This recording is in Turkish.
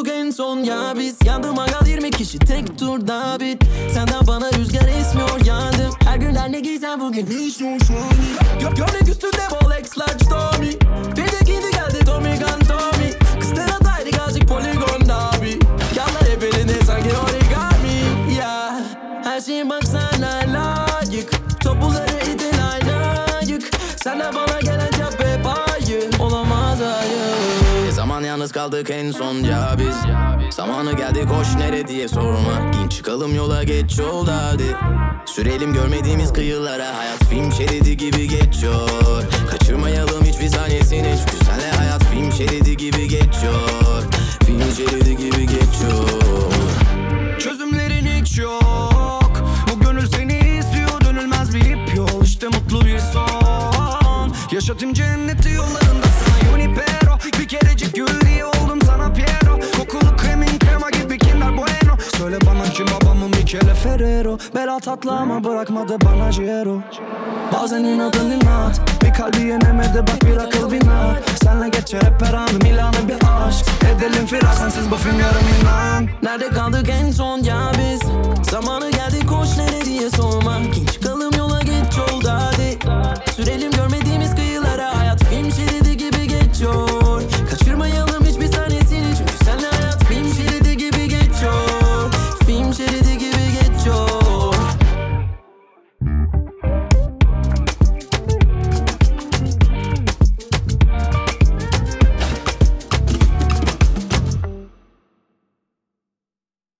kaldık en son ya biz? Yandım aga 20 kişi tek turda bit. Senden bana rüzgar esmiyor yandım. Her gün her ne giysen bugün hiç Gömlek üstünde Rolex large Tommy. Bir de giydi geldi Tommy Gun Tommy. Kızlar hataydı azıcık poligonda abi. Yanlar hep elinde sanki origami ya. Her şeyin baksana layık. Topuları itin aynayık. Senden bana gelen cevap hep hayır. Olamaz hayır. Ne zaman yalnız kaldık en son ya biz? Zamanı geldi koş nere diye sorma. İn çıkalım yola geç yolda hadi. Sürelim görmediğimiz kıyılara. Hayat film şeridi gibi geçiyor. Kaçırmayalım hiçbir saniyesini. Çünkü senle hayat film şeridi gibi geçiyor. Film şeridi gibi geçiyor. Çözümlerin hiç yok. Bu gönül seni istiyor. Dönülmez bir ip yol. İşte mutlu bir son. Yaşatayım cenneti yollarında sana Junipero. Bir kerecik gül diye oldum sana Piero. Kokulu kremin krema gibi Kinder Bueno. Söyle bana kim babamın Michele Ferrero. Bela tatlı ama bırakmadı bana Giro. Bazen inadın inat. Bir kalbi yenemedi bak bir akıl bina. Senle geçer hep her anı Milan'ı bir aşk. Edelim firar sensiz bu film yarım inan. Nerede kaldık en son ya biz? Zamanı geldi koş nere diye sorma. Çıkalım yola geç yolda hadi. Sürelim görmedik